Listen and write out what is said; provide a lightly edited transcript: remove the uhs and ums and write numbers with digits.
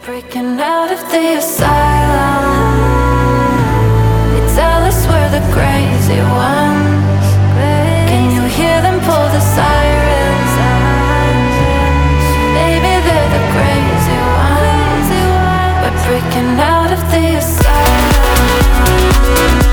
Breaking out of the asylum. They tell us we're the crazy ones. Can you hear them pull the sirens? Maybe they're the crazy ones. We're breaking out of the asylum.